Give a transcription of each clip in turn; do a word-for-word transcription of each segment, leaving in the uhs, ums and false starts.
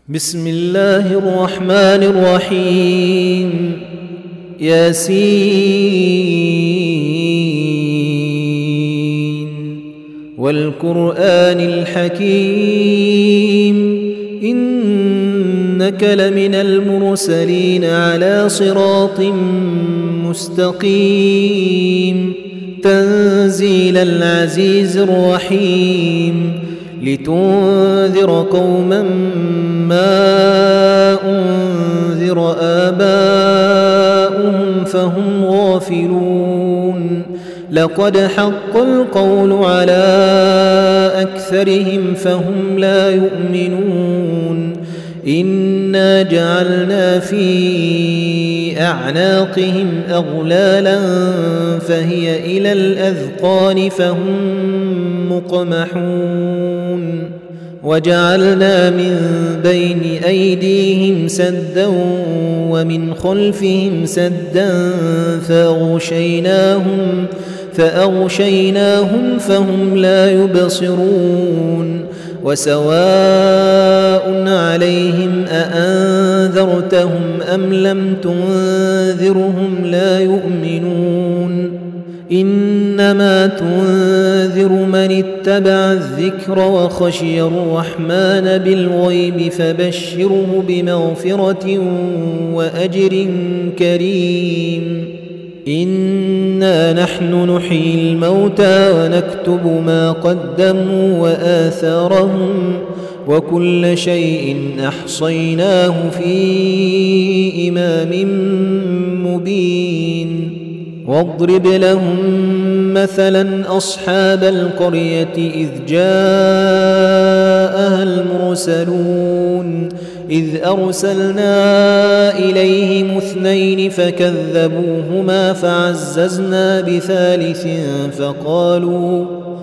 بسم الله الرحمن الرحيم ياسين والقرآن الحكيم إنك لمن المرسلين على صراط مستقيم تنزيل العزيز الرحيم لتنذر قوما ما أنذر آباؤهم فهم غافلون لقد حق القول على أكثرهم فهم لا يؤمنون إنا جعلنا في أعناقهم أغلالا فهي إلى الأذقان فهم مقمحون وجعلنا من بين أيديهم سدا ومن خلفهم سدا فأغشيناهم فأغشيناهم فهم لا يبصرون وسواء عليهم أأنذرتهم أم لم تنذرهم لا يؤمنون إنما تنذر من اتبع الذكر وخشي الرحمن بالغيب فبشره بمغفرة وأجر كريم إنا نحن نحيي الموتى ونكتب ما قدموا وآثارهم وكل شيء أحصيناه في إمام مبين واضرب لهم مثلا أصحاب القرية إذ جاءها المرسلون إذ أرسلنا إليهم اثنين فكذبوهما فعززنا بثالث فقالوا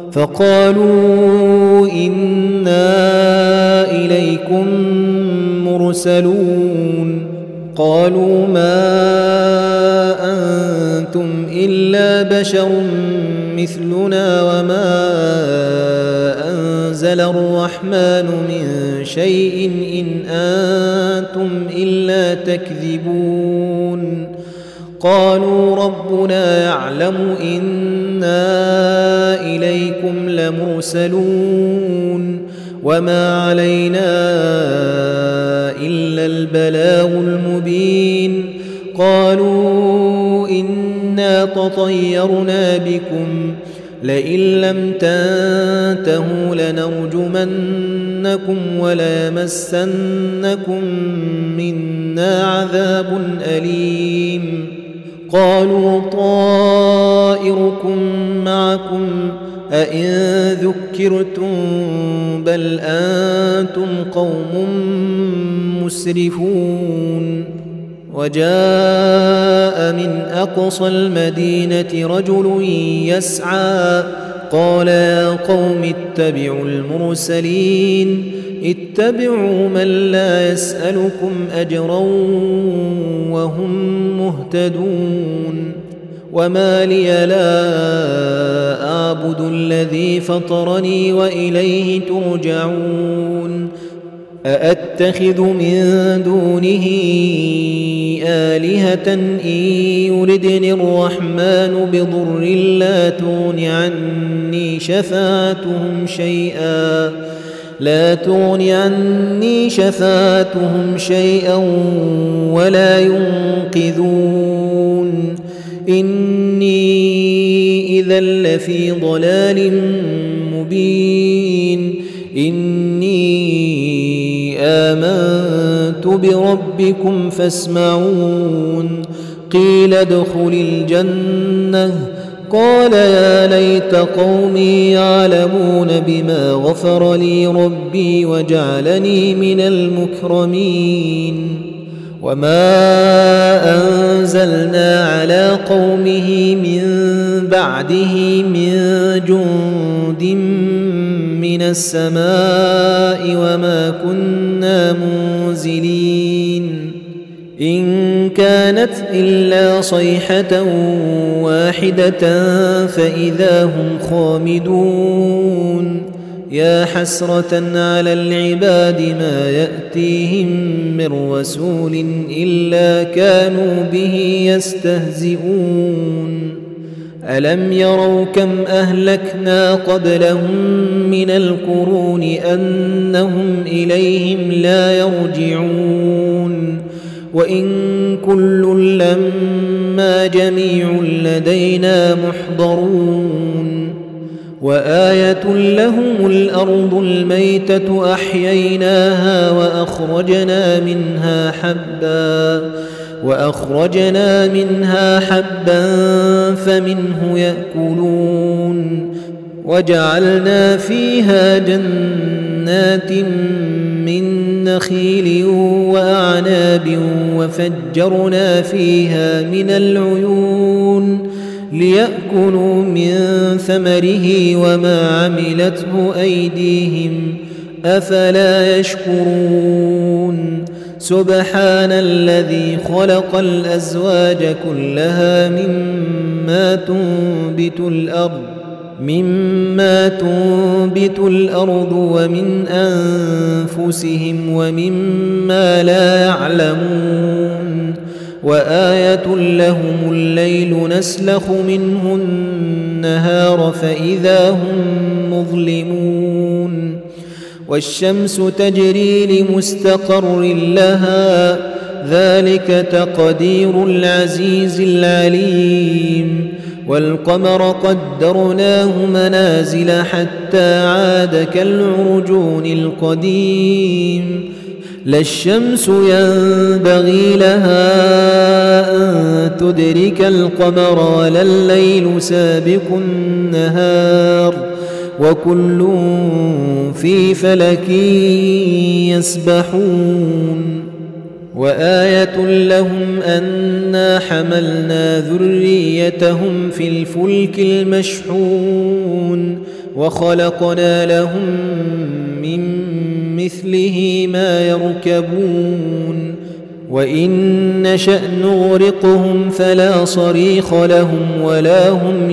فقالوا إنا إليكم مرسلون قالوا ما أنتم إلا بشر مثلنا وما أنزل الرحمن من شيء إن أنتم إلا تكذبون قالوا ربنا يعلم إنا إليكم لمرسلون وما علينا إلا البلاغ المبين قالوا إنا تطيرنا بكم لئن لم تنتهوا لنرجمنكم وليمسنكم منا عذاب أليم قالوا طائركم معكم أئن ذكرتم بل أنتم قوم مسرفون وجاء من أقصى المدينة رجل يسعى قال يا قوم اتبعوا المرسلين اتبعوا من لا يسألكم أجرا وهم مهتدون وما لي لا أعبد الذي فطرني وإليه ترجعون أأتخذ من دونه آلهة إن يردني الرحمن بضر لا تغن عني شفاعتهم شيئا لا تغن عني شفاعتهم شيئا ولا ينقذون إني إذا لفي ضلال مبين إني آمنت بربكم فاسمعون قيل ادخل الجنة قال يا ليت قومي يعلمون بما غفر لي ربي وجعلني من المكرمين وما أنزلنا على قومه من بعده من جند من السماء وما كنا منزلين إن كانت إلا صيحة واحدة فإذا هم خامدون يا حسرة على العباد ما يأتيهم من رسول إلا كانوا به يستهزئون ألم يروا كم أهلكنا قبلهم من القرون أنهم إليهم لا يرجعون وإن كل لما جميع لدينا محضرون وآية لهم الأرض الميتة أحييناها وأخرجنا منها حبا وأخرجنا منها حبا فمنه يأكلون وجعلنا فيها جنات من نخيل وأعناب وفجرنا فيها من العيون ليأكلوا من ثمره وما عملته أيديهم أفلا يشكرون سبحان الذي خلق الأزواج كلها مما تنبت الأرض مما تنبت الأرض ومن أنفسهم ومما لا يعلمون وآية لهم الليل نسلخ منه النهار فإذا هم مظلمون والشمس تجري لمستقر لها ذلك تقدير العزيز العليم والقمر قدرناه منازل حتى عاد كالعرجون القديم لا الشمس ينبغي لها أن تدرك القمر ولا الليل سابق النهار وكل في فلك يسبحون وآية لهم أنا حملنا ذريتهم في الفلك المشحون وخلقنا لهم من مثله ما يركبون وإن نشأ نغرقهم فلا صريخ لهم ولا هم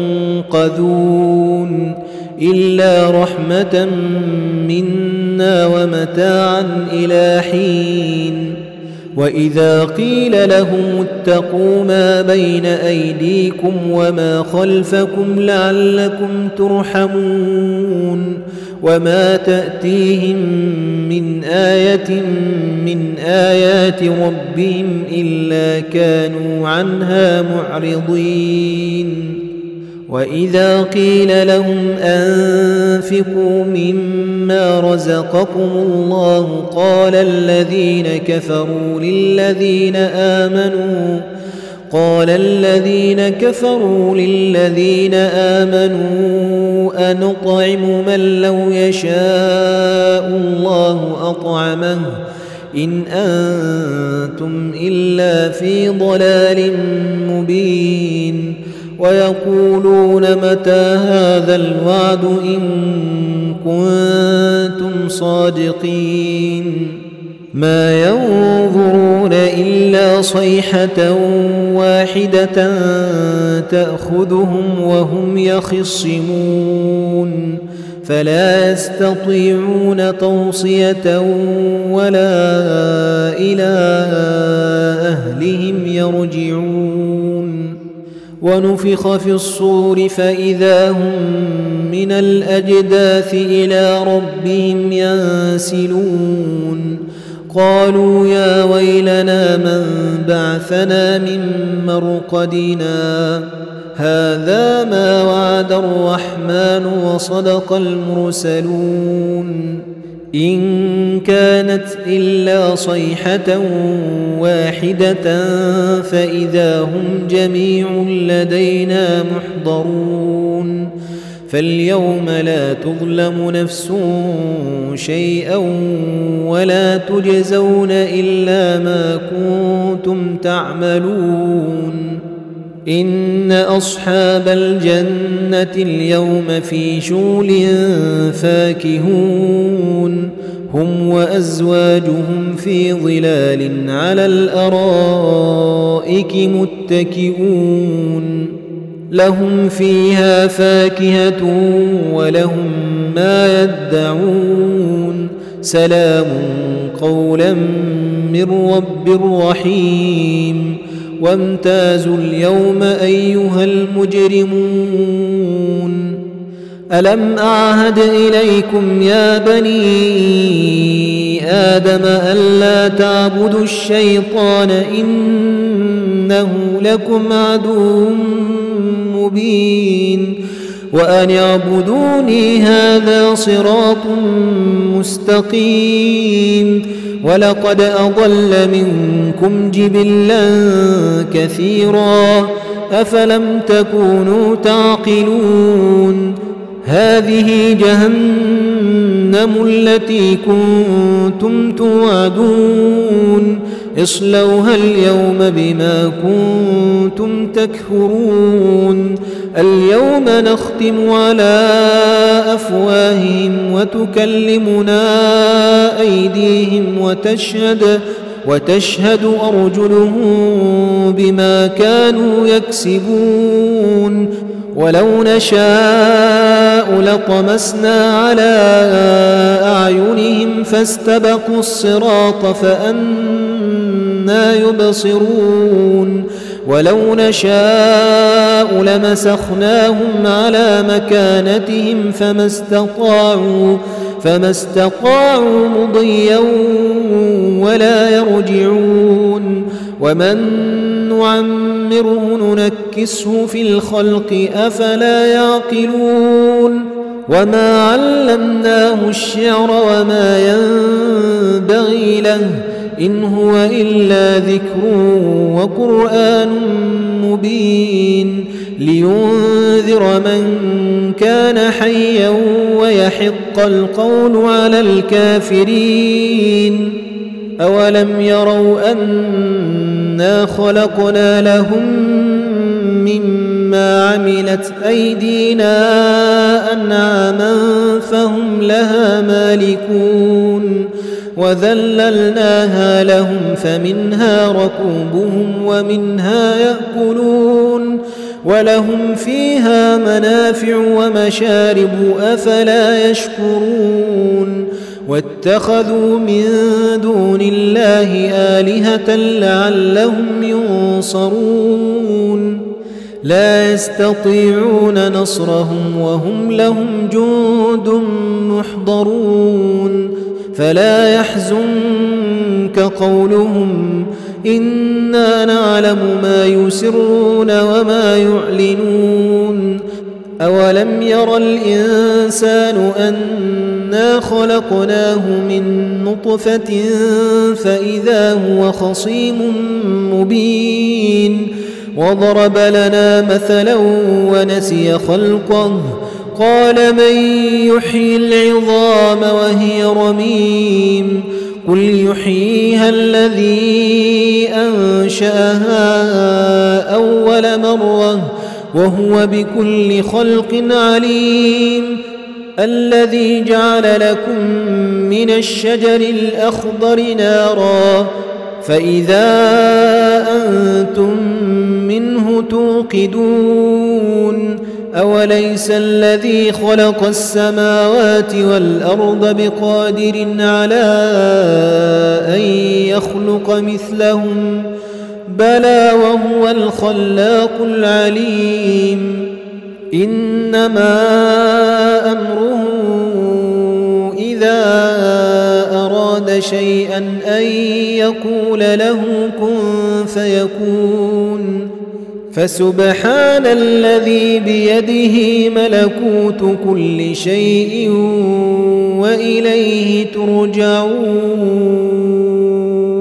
ينقذون إلا رحمة منا ومتاعا إلى حين وإذا قيل لهم اتقوا ما بين أيديكم وما خلفكم لعلكم ترحمون وما تأتيهم من آية من آيات ربهم إلا كانوا عنها معرضين وإذا قيل لهم أنفقوا مما رزقكم الله قال الذين كفروا للذين آمنوا قال الذين كفروا للذين آمنوا أنطعم من لو يشاء الله أطعمه إن أنتم إلا في ضلال مبين ويقولون متى هذا الوعد إن كنتم صادقين ما ينظرون إلا صيحة واحدة تأخذهم وهم يخصمون فلا يستطيعون توصية ولا إلى أهلهم يرجعون ونفخ في الصور فإذا هم من الأجداث إلى ربهم ينسلون قالوا يا ويلنا من بعثنا من مرقدنا هذا ما وعد الرحمن وصدق المرسلون إن كانت إلا صيحة واحدة فإذا هم جميع لدينا محضرون فاليوم لا تظلم نفس شيئا ولا تجزون إلا ما كنتم تعملون إن أصحاب الجنة اليوم في شغل فاكهون هم وأزواجهم في ظلال على الأرائك متكئون لهم فيها فاكهة ولهم ما يدعون سلام قولا من رب رحيم وامتازوا اليوم أيها المجرمون ألم أعهد إليكم يا بني آدم ألا تعبدوا الشيطان إنه لكم عدو مبين وأن اعبدوني هذا صراط مستقيم ولقد أضل منكم جبلا كثيرا أفلم تكونوا تعقلون هذه جهنم التي كنتم توعدون اصلوها اليوم بما كنتم تكفرون اليوم نختم على أفواههم وتكلمنا أيديهم وتشهد وتشهد أرجلهم بما كانوا يكسبون ولو نشاء لطمسنا على أعينهم فاستبقوا الصراط فأنى يبصرون ولو نشاء لمسخناهم على مكانتهم فما استطاعوا فما استطاعوا مضيا ولا يرجعون ومن نعمره ننكسه في الخلق أفلا يعقلون وما علمناه الشعر وما ينبغي له إن هو إلا ذكر وقرآن مبين لينذر من كان حيا ويحق القول على الكافرين أولم يروا أنا خلقنا لهم مما عملت أيدينا أنعاما فهم لها مالكون وذللناها لهم فمنها ركوبهم ومنها يأكلون ولهم فيها منافع ومشارب أفلا يشكرون واتخذوا من دون الله آلهة لعلهم ينصرون لا يستطيعون نصرهم وهم لهم جند محضرون فلا يحزنك قولهم إنا نعلم ما يسرون وما يعلنون أولم ير الإنسان أنا خلقناه من نطفة فإذا هو خصيم مبين وضرب لنا مثلا ونسي خلقه قال من يحيي العظام وهي رميم قل يحييها الذي أنشأها أول مرة وهو بكل خلق عليم الذي جعل لكم من الشجر الأخضر نارا فإذا أنتم منه توقدون أوليس الذي خلق السماوات والأرض بقادر على أن يخلق مثلهم بلى وهو الخلاق العليم إنما أمره إذا أراد شيئا أن يقول له كن فيكون فسبحان الذي بيده ملكوت كل شيء وإليه ترجعون